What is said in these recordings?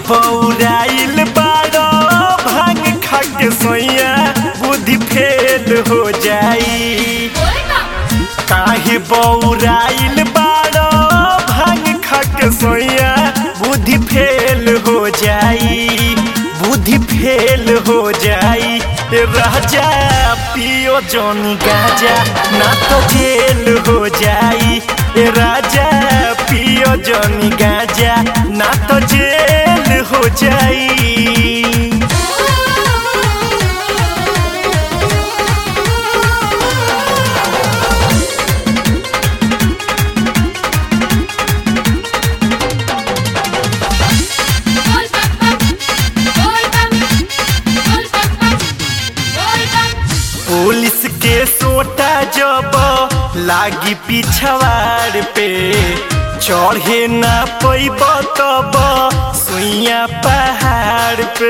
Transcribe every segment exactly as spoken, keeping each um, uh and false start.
बौराइल बाड़ो भांग खा के सोइया बुद्धि फेल हो जाई। काहे बौराइल बाड़ो भांग खा के सोइया बुद्धि फेल हो जाई, बुद्धि फेल हो जाई। राजा पियो जोनी गाजा ना तो जेल हो जाई। राजा पियो जोनी गाजा ना तो जेल हो जाई। पुलिस के सोटा जब लागी पिछवाड़ पे चढ़े ना पैब तब सुइया पहाड़ पे।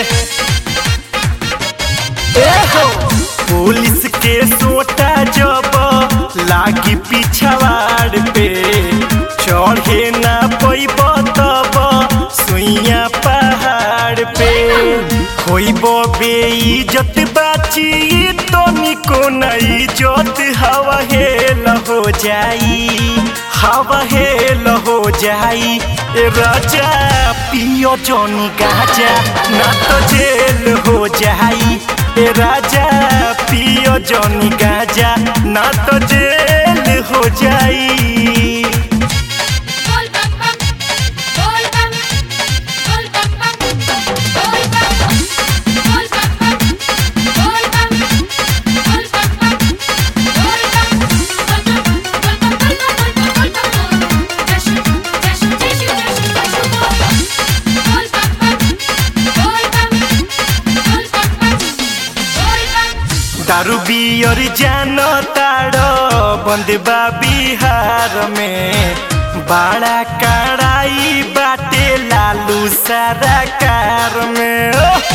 पुलिस के सोटा जब लागी पिछवाड़ पे चढ़े ना पैब तब सुइया पहाड़ पे। होइबो बेइज्जत बाची तो निको नहीं जोत हवा हेल हो जाई, हवा हेल हो जाई। राजा पियो जोनी गाजा ना तो जेल हो जाई। राजा पियो जोनी गाजा ना तो जेल हो जाई। दारू बियर जान ताड़ो बंदबा बिहार में बड़ा कड़ाई बाटे लालू सारा कार में।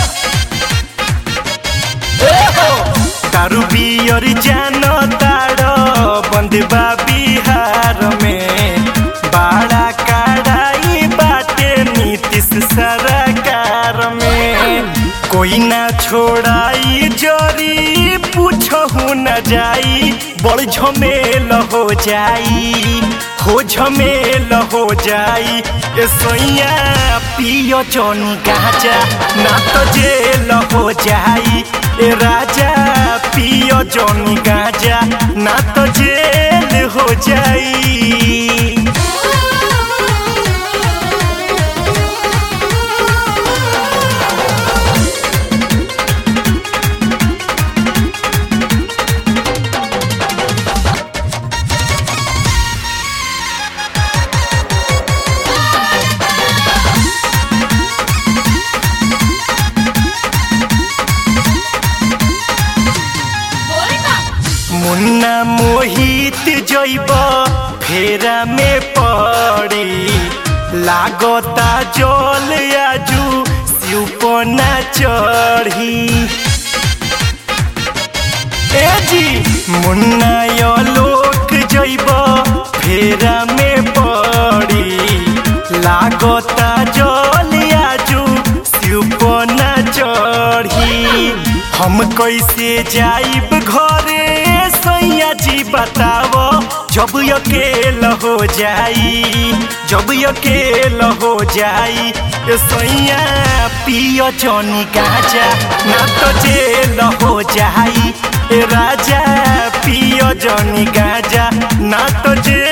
दारू बियर जान ताड़ो बंदबा बिहार में बड़ा कड़ाई बाटे नीतीश सरकार में। कोई ना छोड़ाई जोरी पूछहु न जाई, बड़ झमेल हो जाई, हो झमेल हो जाई। ए सोइया पियो जोनी गाजा ना तो जेल हो जाई। ए राजा पियो जोनी गाजा ना तो जेल हो जाई। मुन्ना मोहित जइब फेरा में पड़ी लागता जल आजू सिउपना चढ़ी। ए जी मुन्ना यो लोक जइब फेरा में पड़ी लागता जल आजू सिउपना चढ़ी। हम कैसे जाइब घरे सैया जी बताओ जब अकेल हो जाई, जब अकेल हो जाई। सैया पियो जोनी गाजा ना तो जेल हो जाई। राजा पियो जोनी गाजा ना तो जेल